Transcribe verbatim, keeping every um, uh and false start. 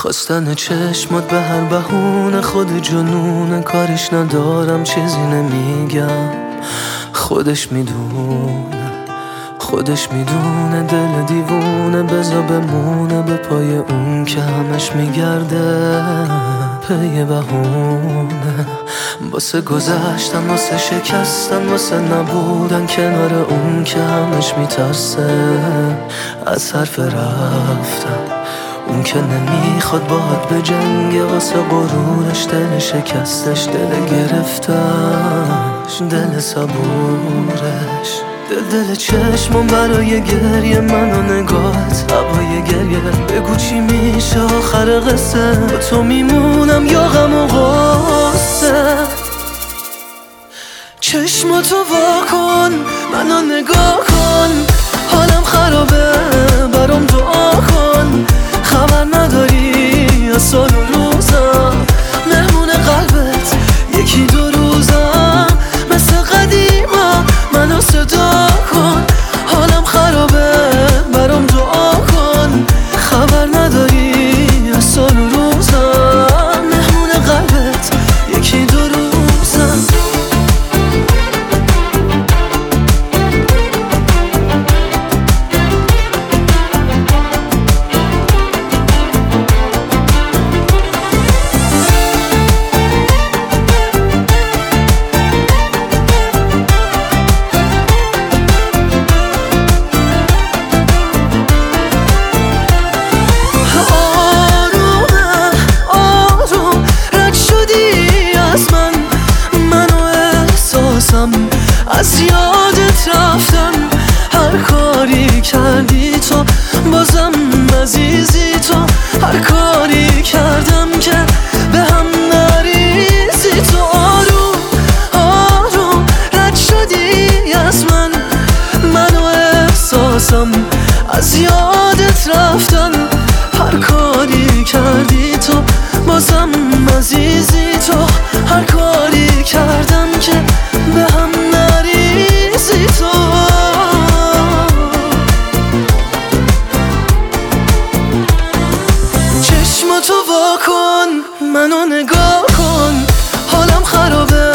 خواستن چشمات به هر بهونه خود جنون، کارش ندارم چیزی نمیگم. خودش میدونه خودش میدونه دل دیوونه بزا بمونه به پای اون که همش میگرده پی بهونه. واسه گذشتن، واسه شکستن، واسه نبودن کنار اون که همش میترسه از حرف رفتن. اون که نمیخواد باهات به جنگ، واسه غرورش دل شکستش، دل گرفتش، دل صبورش. دل دل چشمم برای گریه، من و نگاهت هوای گریه. بگو چی میشه آخر قصه، با تو میمونم یا غم و غصه. چشماتو وا کن، منو نگاه کن، حالم خرابه برام دعا کن. خبر نداری از سال و روزم، مهمون قلبت یکی دو روزم. مثل قدیما منو صدا کن، حالم خرابه برام دعا کن. خبر نداری از سال و روزم، مهمون قلبت یکی دو روزم. از یادت رفتم، هر کاری کردی تو بازم عزیزی تو. هر کاری کردم که به هم نریزی تو. آروم آروم رد شدی از من، من و احساسم از یادت رفتن. هر کاری کردی تو بازم عزیزی تو. هر کاری کردم که به هم نریزی تو. چشماتو وا کن، منو نگاه کن، حالم خرابه